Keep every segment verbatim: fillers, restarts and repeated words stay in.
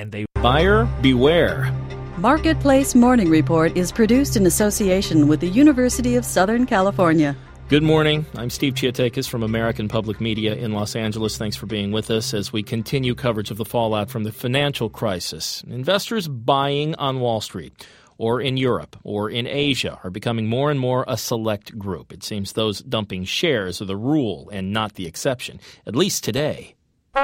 and they buyer beware. Marketplace Morning Report is produced in association with the University of Southern California. Good morning. I'm Steve Chiatakis from American Public Media in Los Angeles. Thanks for being with us as we continue coverage of the fallout from the financial crisis. Investors buying on Wall Street or in Europe or in Asia are becoming more and more a select group. It seems those dumping shares are the rule and not the exception, at least today.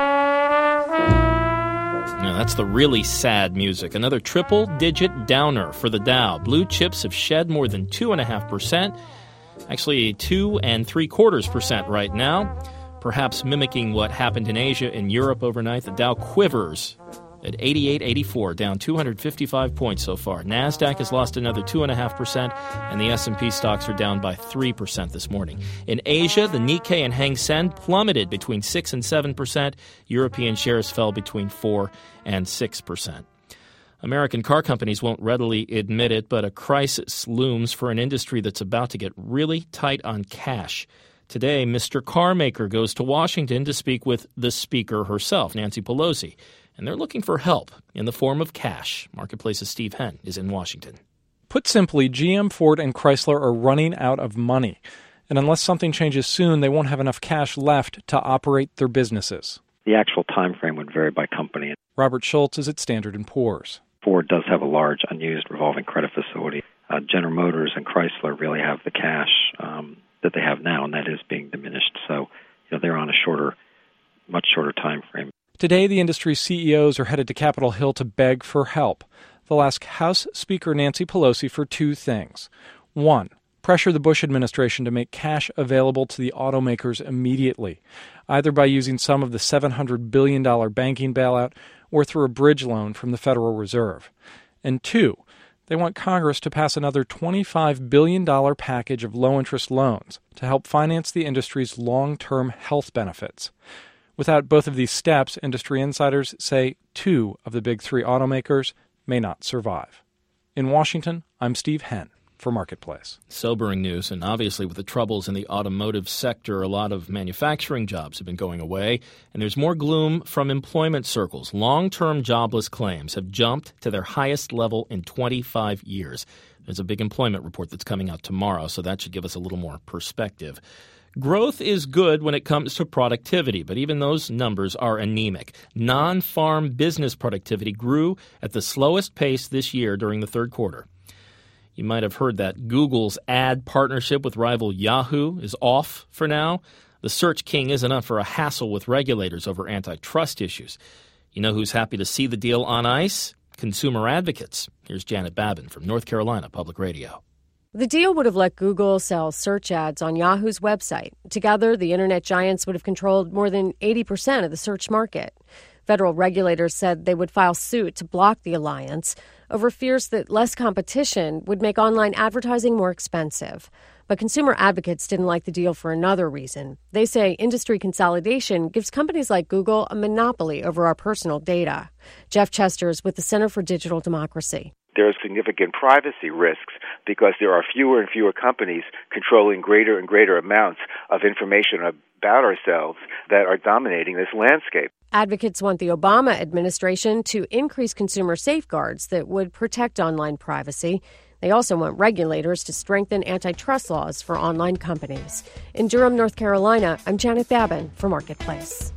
Now, that's the really sad music. Another triple-digit downer for the Dow. Blue chips have shed more than two point five percent. Actually, two and three quarters percent right now. Perhaps mimicking what happened in Asia and Europe overnight, the Dow quivers at eighty-eight eighty-four, down two hundred fifty-five points so far. NASDAQ has lost another two point five percent, and the S and P stocks are down by three percent this morning. In Asia, the Nikkei and Hang Seng plummeted between six and seven percent. European shares fell between four and six percent. American car companies won't readily admit it, but a crisis looms for an industry that's about to get really tight on cash. Today, Mister Carmaker goes to Washington to speak with the Speaker herself, Nancy Pelosi, and they're looking for help in the form of cash. Marketplace's Steve Henn is in Washington. Put simply, G M, Ford, and Chrysler are running out of money, and unless something changes soon, they won't have enough cash left to operate their businesses. The actual time frame would vary by company. Robert Schultz is at Standard and Poor's. Ford does have a large unused revolving credit facility. Uh, General Motors and Chrysler really have the cash um, that they have now, and that is being diminished. So, you know, they're on a shorter, much shorter time frame. Today, the industry's C E Os are headed to Capitol Hill to beg for help. They'll ask House Speaker Nancy Pelosi for two things. One, pressure the Bush administration to make cash available to the automakers immediately, either by using some of the seven hundred billion dollars banking bailout or through a bridge loan from the Federal Reserve. And two, they want Congress to pass another twenty-five billion dollars package of low-interest loans to help finance the industry's long-term health benefits. Without both of these steps, industry insiders say two of the big three automakers may not survive. In Washington, I'm Steve Henn for Marketplace. Sobering news, and obviously with the troubles in the automotive sector, a lot of manufacturing jobs have been going away, and there's more gloom from employment circles. Long-term jobless claims have jumped to their highest level in twenty-five years. There's a big employment report that's coming out tomorrow, so that should give us a little more perspective. Growth is good when it comes to productivity, but even those numbers are anemic. Non-farm business productivity grew at the slowest pace this year during the third quarter. You might have heard that Google's ad partnership with rival Yahoo is off for now. The search king isn't up for a hassle with regulators over antitrust issues. You know who's happy to see the deal on ice? Consumer advocates. Here's Janet Babin from North Carolina Public Radio. The deal would have let Google sell search ads on Yahoo's website. Together, the internet giants would have controlled more than eighty percent of the search market. Federal regulators said they would file suit to block the alliance over fears that less competition would make online advertising more expensive. But consumer advocates didn't like the deal for another reason. They say industry consolidation gives companies like Google a monopoly over our personal data. Jeff Chester is with the Center for Digital Democracy. There are significant privacy risks because there are fewer and fewer companies controlling greater and greater amounts of information about ourselves that are dominating this landscape. Advocates want the Obama administration to increase consumer safeguards that would protect online privacy. They also want regulators to strengthen antitrust laws for online companies. In Durham, North Carolina, I'm Janet Babin for Marketplace.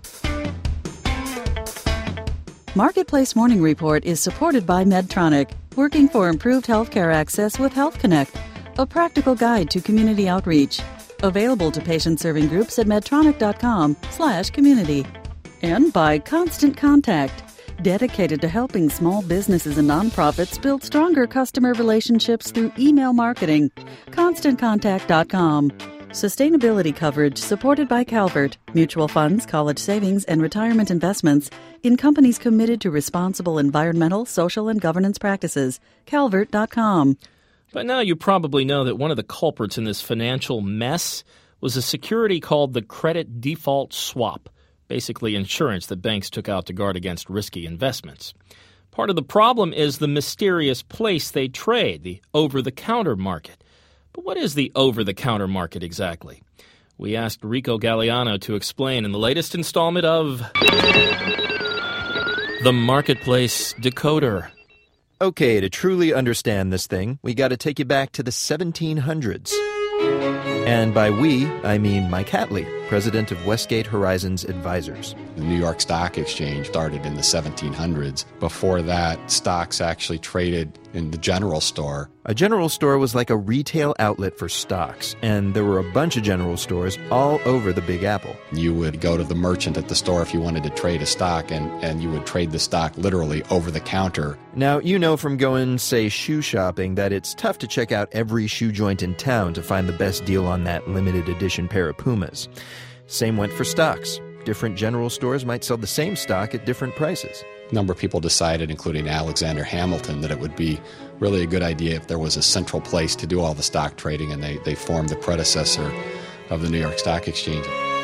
Marketplace Morning Report is supported by Medtronic, working for improved healthcare access with Health Connect, a practical guide to community outreach. Available to patient-serving groups at medtronic.com slash community. And by Constant Contact, dedicated to helping small businesses and nonprofits build stronger customer relationships through email marketing. constant contact dot com. Sustainability coverage supported by Calvert, mutual funds, college savings, and retirement investments in companies committed to responsible environmental, social, and governance practices. calvert dot com. By now you probably know that one of the culprits in this financial mess was a security called the credit default swap, basically insurance that banks took out to guard against risky investments. Part of the problem is the mysterious place they trade, the over-the-counter market. But what is the over-the-counter market exactly? We asked Rico Galliano to explain in the latest installment of The Marketplace Decoder. Okay, to truly understand this thing, we got to take you back to the seventeen hundreds. And by we, I mean Mike Hatley, president of Westgate Horizons Advisors. The New York Stock Exchange started in the seventeen hundreds. Before that, stocks actually traded in the general store. A general store was like a retail outlet for stocks, and there were a bunch of general stores all over the Big Apple. You would go to the merchant at the store if you wanted to trade a stock, and, and you would trade the stock literally over the counter. Now, you know from going, say, shoe shopping that it's tough to check out every shoe joint in town to find the best deal on that limited edition pair of Pumas. Same went for stocks. Different general stores might sell the same stock at different prices. A number of people decided, including Alexander Hamilton, that it would be really a good idea if there was a central place to do all the stock trading, and they, they formed the predecessor of the New York Stock Exchange.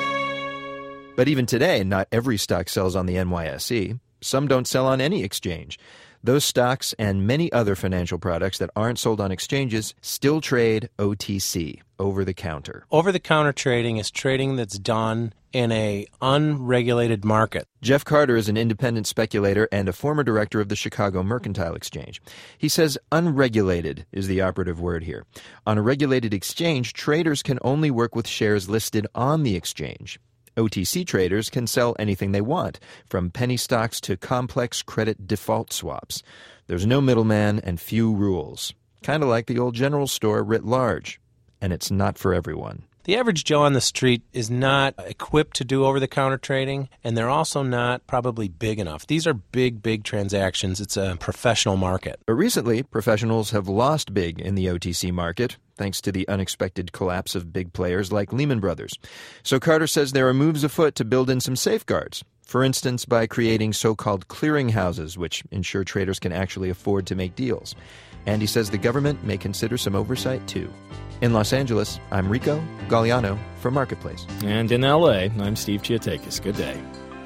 But even today, not every stock sells on the N Y S E. Some don't sell on any exchange. Those stocks and many other financial products that aren't sold on exchanges still trade O T C, over-the-counter. Over-the-counter trading is trading that's done in a unregulated market. Jeff Carter is an independent speculator and a former director of the Chicago Mercantile Exchange. He says unregulated is the operative word here. On a regulated exchange, traders can only work with shares listed on the exchange. O T C traders can sell anything they want, from penny stocks to complex credit default swaps. There's no middleman and few rules. Kind of like the old general store writ large. And it's not for everyone. The average Joe on the street is not equipped to do over-the-counter trading, and they're also not probably big enough. These are big, big transactions. It's a professional market. But recently, professionals have lost big in the O T C market, thanks to the unexpected collapse of big players like Lehman Brothers. So Carter says there are moves afoot to build in some safeguards. For instance, by creating so-called clearinghouses, which ensure traders can actually afford to make deals. And he says the government may consider some oversight, too. In Los Angeles, I'm Rico Galliano for Marketplace. And in L A, I'm Steve Chiatakis. Good day.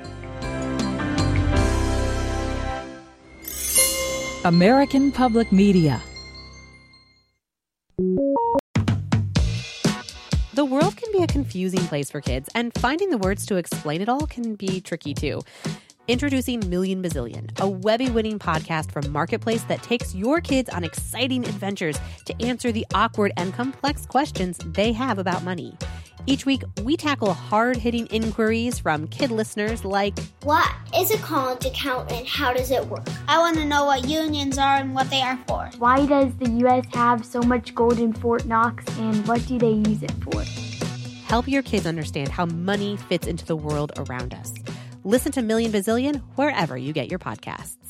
American Public Media. The world can be a confusing place for kids, and finding the words to explain it all can be tricky, too. Introducing Million Bazillion, a Webby-winning podcast from Marketplace that takes your kids on exciting adventures to answer the awkward and complex questions they have about money. Each week, we tackle hard-hitting inquiries from kid listeners like, what is a college account and how does it work? I want to know what unions are and what they are for. Why does the U S have so much gold in Fort Knox and what do they use it for? Help your kids understand how money fits into the world around us. Listen to Million Bazillion wherever you get your podcasts.